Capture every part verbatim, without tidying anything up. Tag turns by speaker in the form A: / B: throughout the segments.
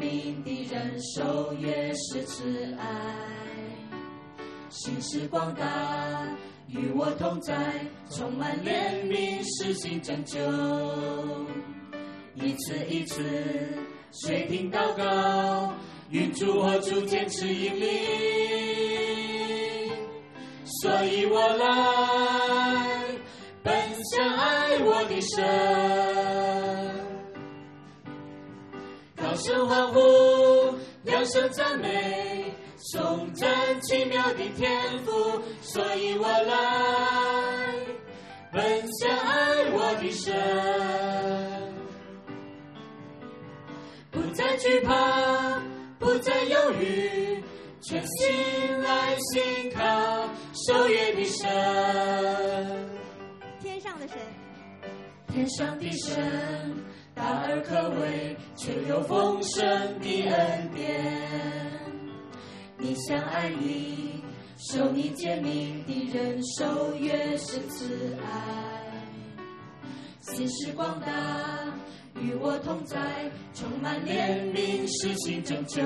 A: 命的人手，越是慈爱。心是广大，与我同在，充满怜悯，施行拯救。一次一次随听祷告，与主和主坚持引领，所以我来奔向爱我的神，高声欢呼，扬声赞美，颂赞奇妙的天赋，所以我来奔向爱我的神，不再惧怕，不再犹豫，全心来信靠守约的神。
B: 天上的神，
A: 天上的神，大而可畏，却有丰盛的恩典。你相爱你，受你诫命的人，守约是慈爱。心是广大，与我同在，充满怜悯，施行拯救。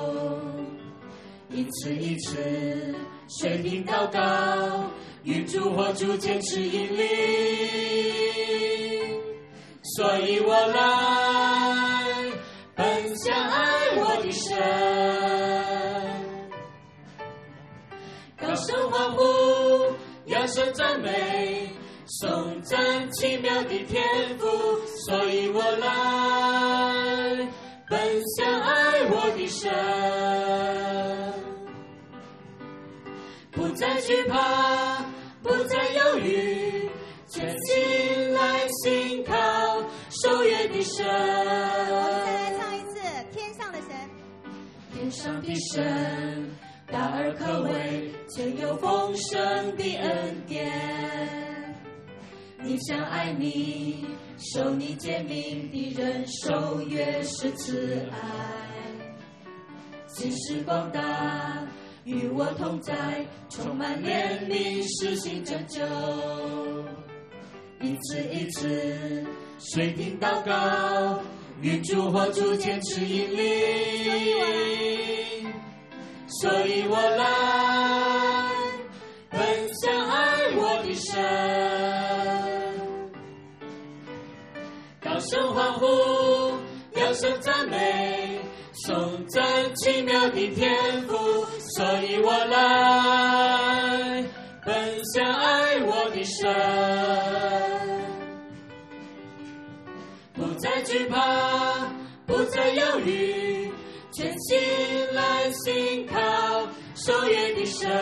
A: 一次一次随听祷告，与主和主坚持引领，所以我来奔向爱我的神，高声欢呼，扬声赞美，颂赞奇妙的天赋，所以我来奔向爱我的神，不再惧怕，不再犹豫，全心来信靠守约的神。
B: 我们再来唱一次天上的神，
A: 天上的神，大而可畏，且有丰盛的恩典。你相爱你，守你诫命的人，守约是慈爱。心是广大，与我同在，充满怜悯，施行拯救。一次一次随听祷告，与主和主坚持引领，所以我来奔向爱我的神，高声欢呼，扬声赞美，颂赞奇妙的天赋，所以我来奔向爱我的神，不再惧怕，不再犹豫，全心来信靠守约的神，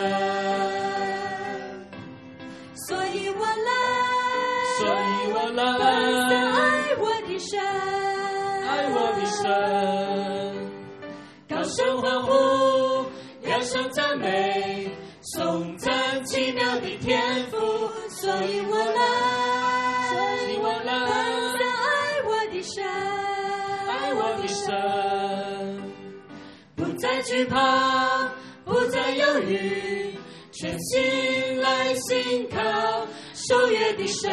A: 所以我来，所以我来奔向爱我的神，爱我的神，高声欢呼，扬声赞美，颂赞奇妙的天赋，所以我来，所以我来奔向爱我的神，爱我的神，不再惧怕，不再犹豫，全心来信靠守约的神，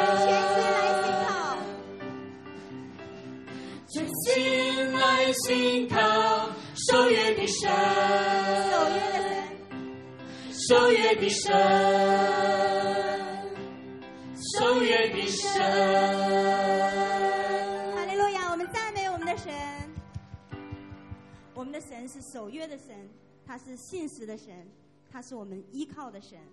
A: 全心来信靠守约的神，守约的神，守约的神。
B: 哈利路亚！我们赞美我们的神。我们的神是守约的神，他是信实的神，他是我们依靠的神。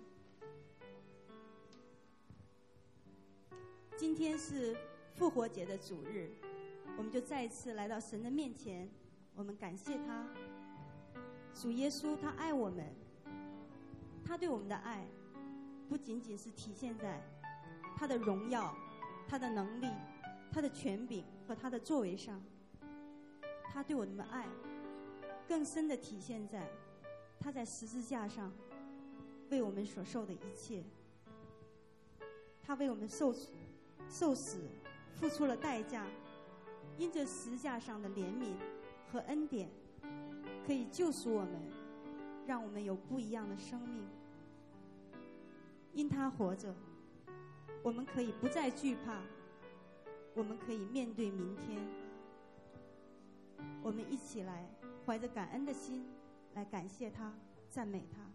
B: 今天是复活节的主日，我们就再一次来到神的面前，我们感谢他。主耶稣他爱我们，他对我们的爱不仅仅是体现在他的荣耀、他的能力、他的权柄和他的作为上，他对我们的爱更深的体现在他在十字架上为我们所受的一切。他为我们受受死付出了代价，因着十字架上的怜悯和恩典，可以救赎我们，让我们有不一样的生命。因他活着，我们可以不再惧怕，我们可以面对明天。 我们一起来怀着感恩的心来感谢他，赞美他。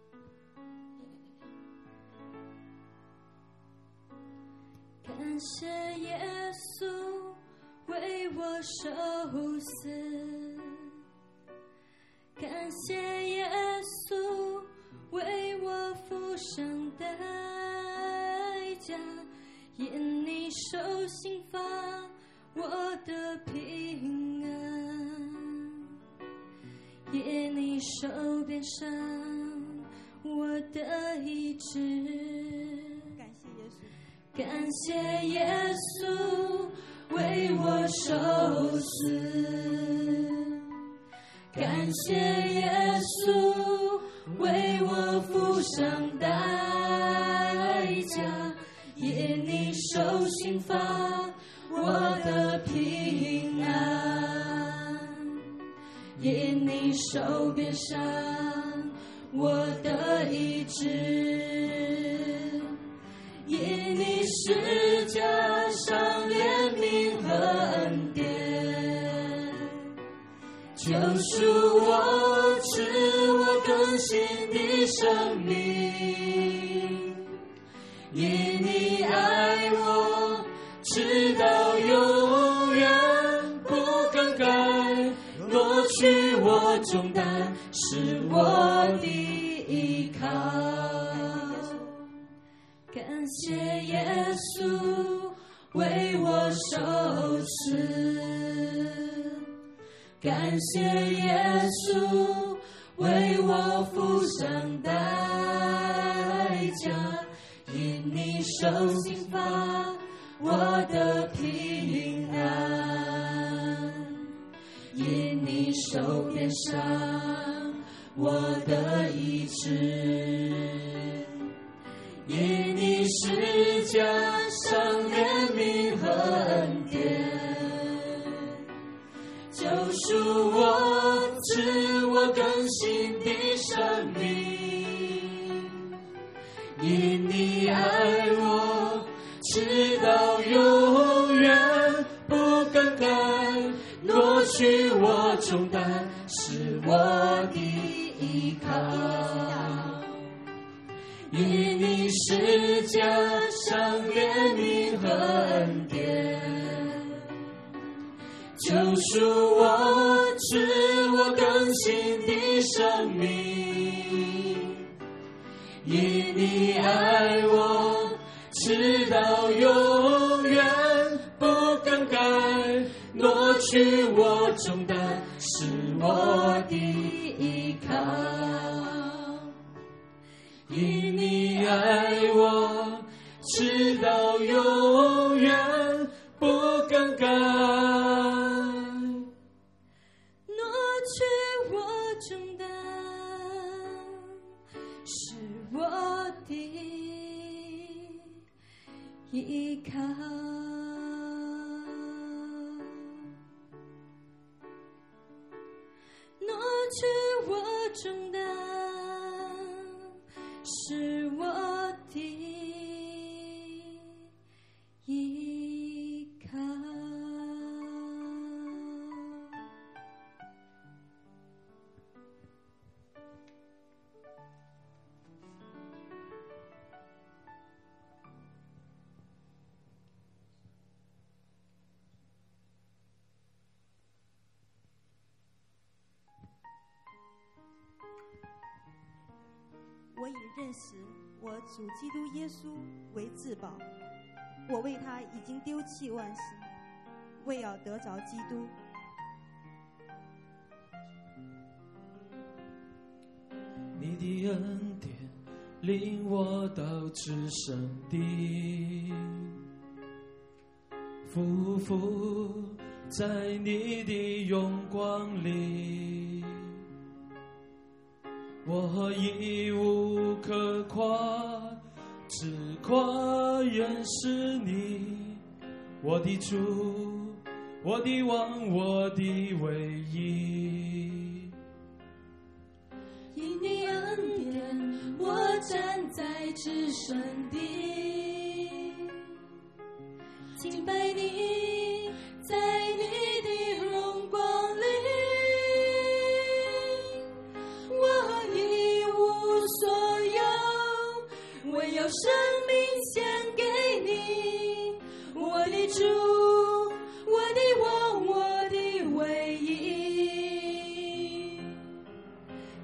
A: 感谢耶稣为我受死，感谢耶稣为我付上代价，因你受刑罚我的平安，因你受鞭伤我的医治。感谢耶稣为我受死，感谢耶稣为我付上代价，因你受刑罚我的平安，因你受鞭伤我的医治，因你十架上怜悯和恩典，救赎我，赐我更新的生命。因你爱我，直到永远不更改，挪去我重担，是我的依靠。感谢耶稣为我受死，感谢耶稣为我付上代价，因你受刑罚我的平安，因你受鞭伤我的医治，因你十架上怜悯和恩典，救赎我，赐我更新的生命。因你爱我，直到永远不更改，挪去我重担，是我的依靠。因你十架上怜悯和恩典，救赎我，赐我更新的生命。因你爱我，直到永远不更改，挪去我重担，是我的依靠。因你爱我，直到永远不更改， 挪去我重担，是我的依靠。挪去我重担，是我的依靠。
B: 我已认识我主基督耶稣为至宝，我为他已经丢弃万事，为要得着基督。
C: 你的恩典领我到至圣地，匍匐在你的荣光里，我已无可夸，只夸认识你，我的主，我的王，我的唯一。
A: 因你恩典，我站在至圣地，敬拜你，在你的荣光里。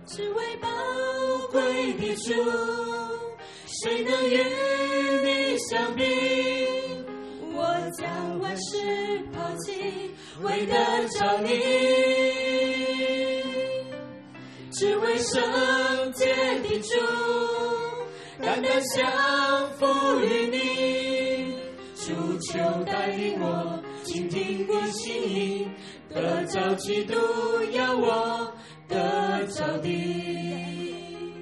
A: 只为宝贵的主，谁能与你相比？我将万事抛弃，为得着你，只为圣洁的主，单单降服于你。主求带领我，倾听你心意，得着基督要我得着你。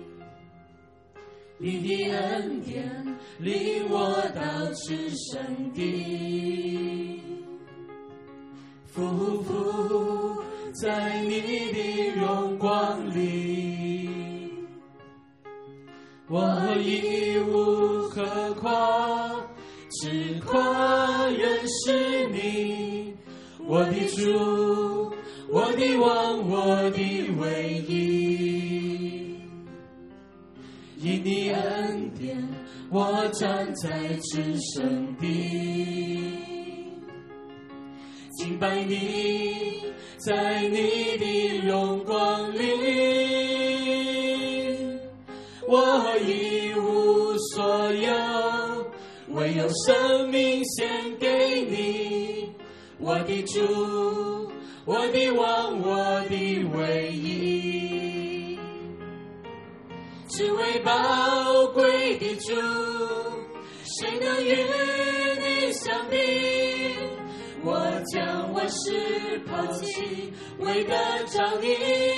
A: 你的恩典领我到至圣地，匍匐在你的荣光里，我一无可夸，只夸认识你，我的主，我的王，我的唯一。因你恩典，我站在至圣地，敬拜你，在你的荣光里，我一无所有，唯有生命献给你，我的主，我的王，我的唯一。只为宝贵的主，谁能与你相比？我将万事抛弃，为得着你，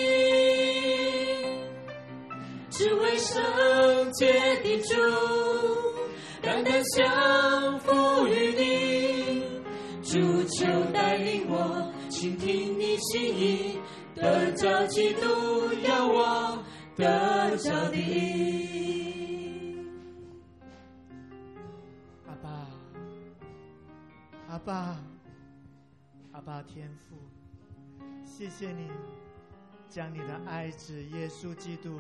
A: 只为圣洁的主，单单降服于你。主求带领我，倾听你心意，得着基督要我得着你。
D: 阿爸，阿爸，阿爸天父，谢谢你将你的爱子耶稣基督，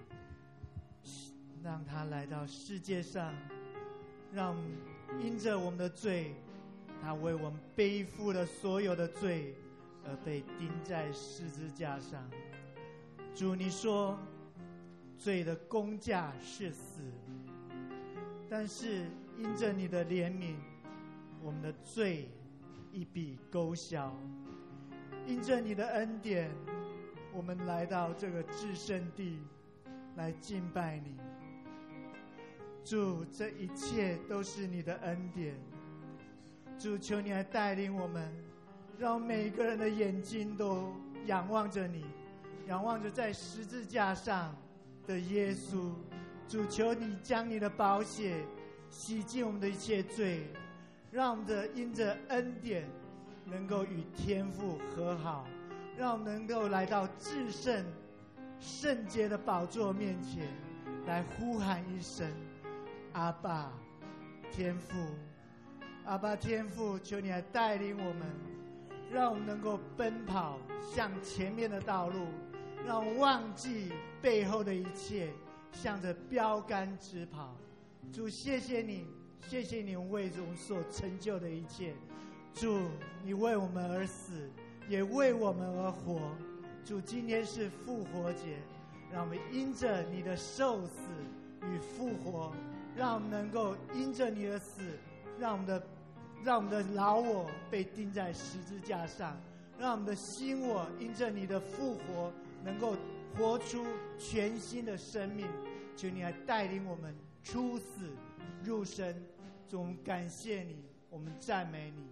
D: 让他来到世界上，让因着我们的罪，他为我们背负了所有的罪，而被钉在十字架上。主，你说罪的工价是死，但是因着你的怜悯，我们的罪一笔勾销。因着你的恩典，我们来到这个至圣地来敬拜你。主，这一切都是你的恩典。主，求你来带领我们，让每个人的眼睛都仰望着你，仰望着在十字架上的耶稣。主，求你将你的宝血洗净我们的一切罪，让我们的因着恩典能够与天父和好，让我们能够来到至圣圣洁的宝座面前，来呼喊一声阿爸天父。阿爸天父，求你来带领我们，让我们能够奔跑向前面的道路，让我们忘记背后的一切，向着标杆直跑。主，谢谢你，谢谢你为我们所成就的一切。主，你为我们而死，也为我们而活。主，今天是复活节，让我们因着你的受死与复活，让我们能够因着你的死，让我们的让我们的老我被钉在十字架上，让我们的新我因着你的复活能够活出全新的生命。求你来带领我们出死入生。主，我们感谢你，我们赞美你。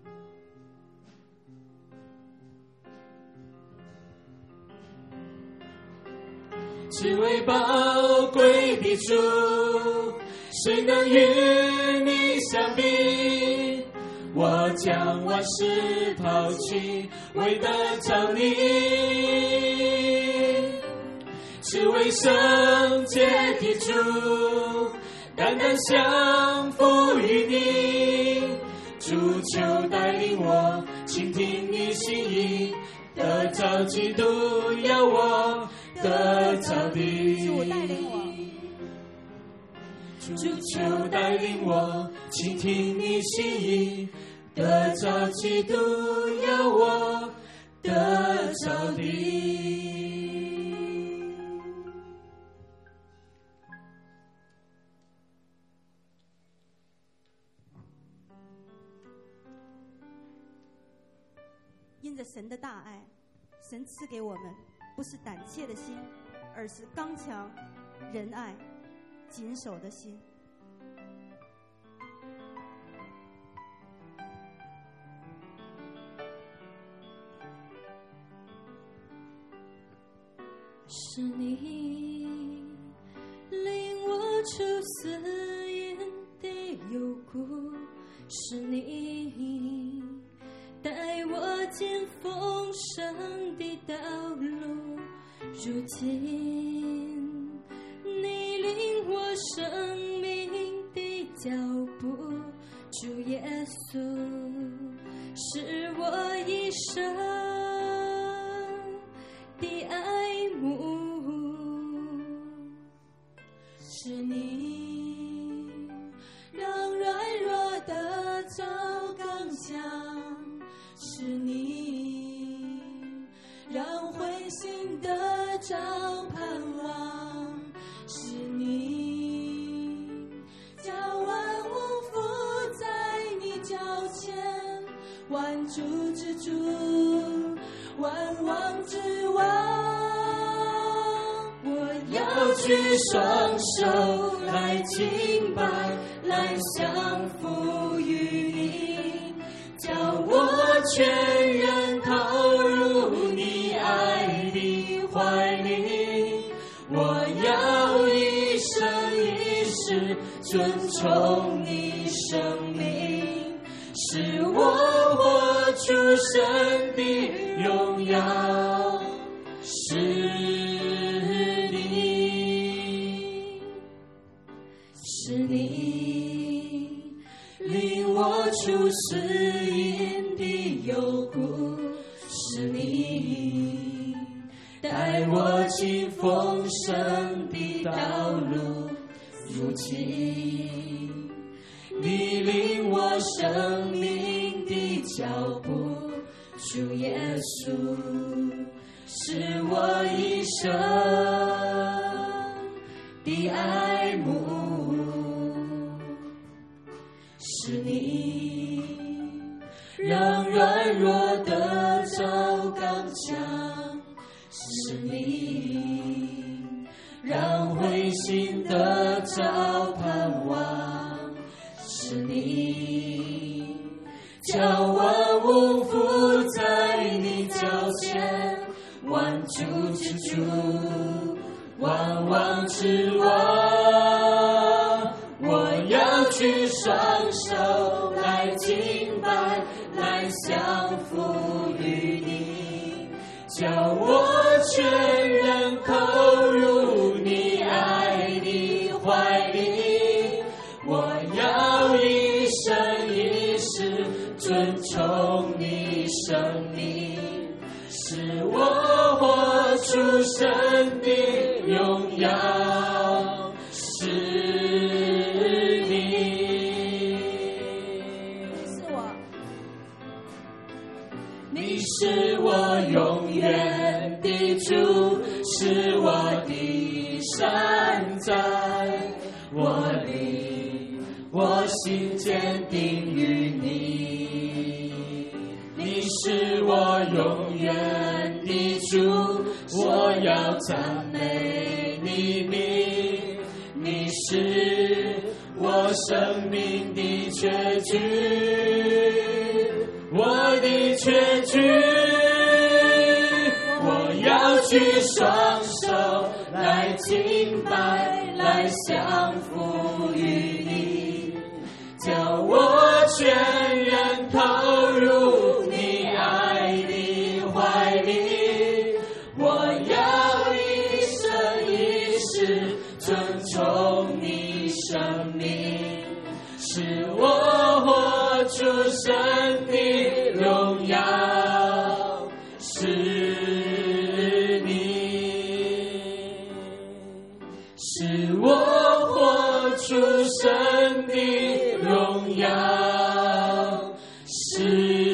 A: 只为宝贵的主，谁能与你相比？我将万事抛弃，为得着你，只为圣洁的主，单单降服于你。主，求带领我，倾听你心意，得着基督要我得着你。
B: 主带领我，
A: 主求带领我，倾听你心意，得着基督要我得着你。
B: 因着神的大爱，神赐给我们不是胆怯的心，而是刚强、仁爱、谨守的心。
A: 是你领我出死荫的幽谷，是你带我进丰盛的道路。如今你领我生命的脚步，主耶稣是我一生的爱慕，是你让软弱的找刚强，是你让灰心的找盼望，是你将万物伏在你脚前，万主之主，万王之王。我要举双手来敬拜，来降服于你，叫我全然投入你爱的怀里。我要一生一世尊崇你生命，使我活出神的荣耀。是你，是你领我出死荫的幽谷，是你带我进丰盛的道路。如今你领我生命的脚步，主耶稣是我一生的爱慕，是你让软弱的找刚强，是你让灰心的找盼望，是你叫万物伏在你脚前，万主之主，万王之王。我要举双手来敬拜，来降服于你，叫我全然投入你爱的怀里。我要一生一世尊崇你生命，使我活出神的荣耀。是你，
B: 是我，
A: 你是我永远的主，是我的山寨，我灵我心坚定于你。你是我永远的主，我要赞美你名。你是我生命的确据，我的确据。我要举双手来敬拜，来降服于你，叫我全然投入你爱的怀里。我要一生一世尊崇你生命，使我活出神的荣耀。是你，使我活出神的荣耀。是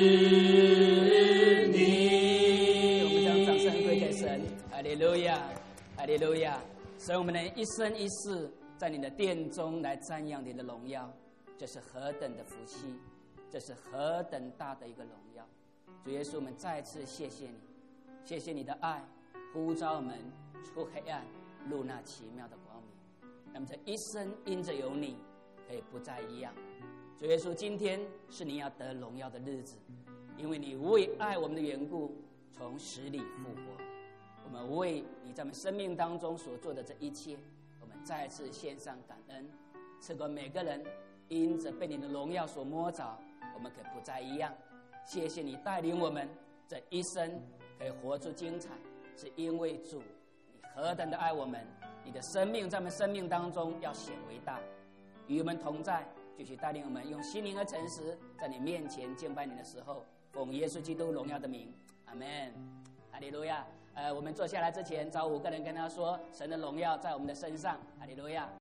A: 你。
E: 我们将掌声归给神。哈利路亚，哈利路亚。所以我们能一生一世在你的殿中来瞻仰你的荣耀，这是何等的福气，这是何等大的一个荣耀。 主耶稣，我们再次谢谢你，谢谢你的爱，呼召我们出黑暗，入那奇妙的光明。那么这一生因着有你，可以不再一样。主耶稣，今天是你要得荣耀的日子，因为你为爱我们的缘故，从死里复活。我们为你在我们生命当中所做的这一切，我们再次献上感恩。赐给每个人因着被你的荣耀所摸着，我们可不再一样。谢谢你带领我们这一生可以活出精彩，是因为主你何等的爱我们，你的生命在我们生命当中要显为大，与我们同在，继续带领我们用心灵和诚实在你面前敬拜你的时候，奉耶稣基督荣耀的名，阿们，哈利路亚。呃，我们坐下来之前，找五个人跟他说，神的荣耀在我们的身上，哈利路亚。